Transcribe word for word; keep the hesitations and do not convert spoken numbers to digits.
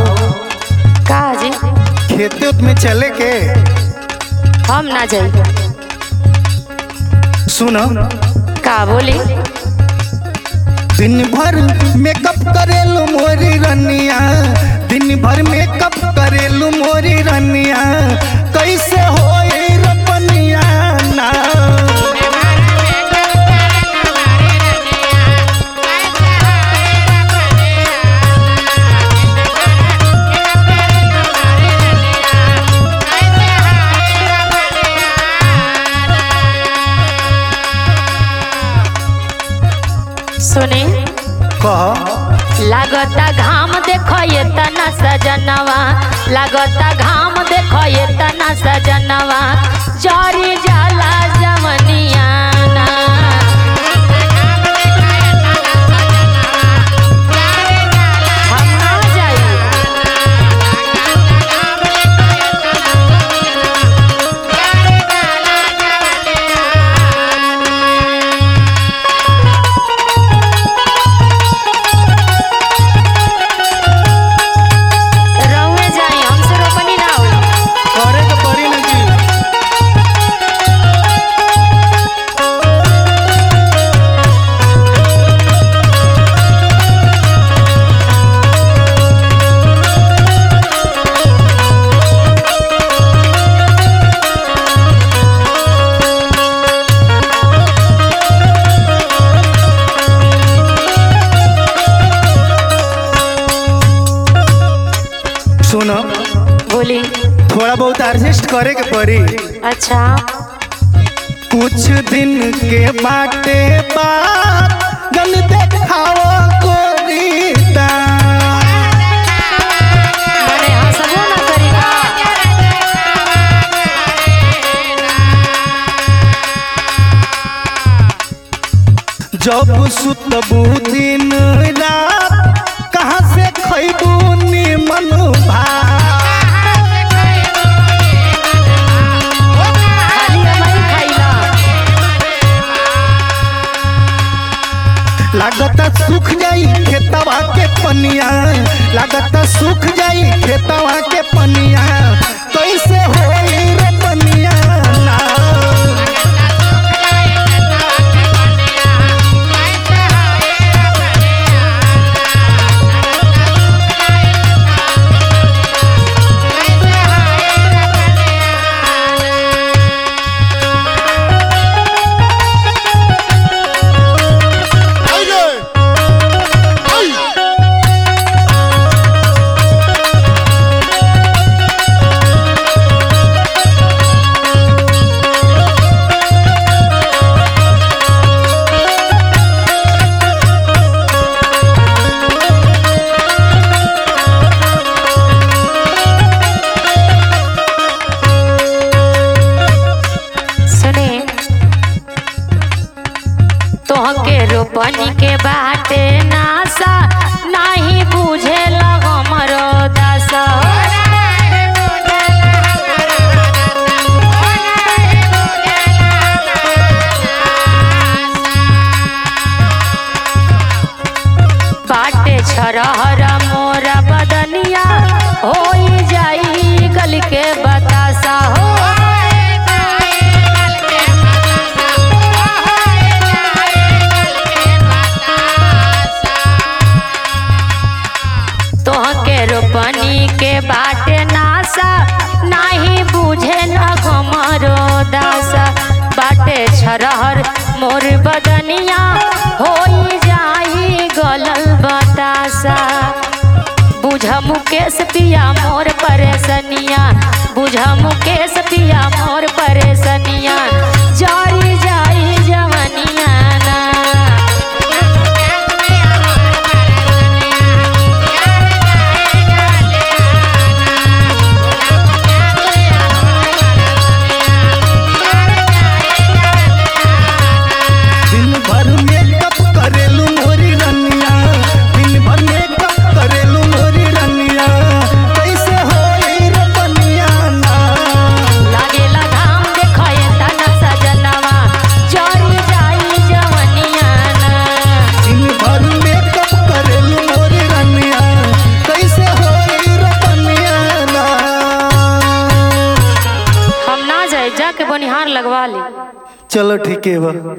का जी? खेते उत में चले के हम ना जाई। सुनो का बोली? दिन भर मेकअप करेलू मोरी रनिया, दिन भर मेकअप करेलू मोरी रनिया, कैसे होई रपनिया ना। सुने कह लागता घाम देखो ये तना सजनवा, लागता घाम देखो ये तना सजनवा, जरी जाला जवनिया ना। हम ना जाई। रउए जाई, हमसे रोपनी ना होई। करे के पड़ी ना जी। सुनो बोली। थोड़ा बहुत एडजस्ट करे के पड़ी। अच्छा कुछ दिन के बाटे बाद गन देखाओ गोरीता। मने हंसबो ना करी का? जब सुतबू दिन रात कहाँ से खैबू निमन भात। खाली हमारी खाइला। लागता सूख जाई खेतवा के पनिया, लागता सूख जाई खेतवा के पनिया, कैसे होई रे पनिया ना। सुने तोहके रोपनी के बाटे नासा, नाही बुझे लगो मरो दासा। बाटे छरहर मोरा बदनिया, होई जाई गल के बतासा हो। तोहके रोपनी के बाटे नासा, नाही बुझे न घमरो दासा। बाटे छरहर मोर बदनिया, होई जाई गलल बतासा। बुझ मुकेश पिया मोर परेशनिया, बुझ मुकेश पिया मोर परेशनिया, जारी जाई जवनिया ना। दिन भर मेकअप करेलू मोरी रनिया, दिन भर मेकअप करेलू मोरी रनिया, कैसे होई रे पनिया ना। लागेला घाम देखो ये तना सजनवा, जरी जाई लगवा ली। चलो ठीक है बा।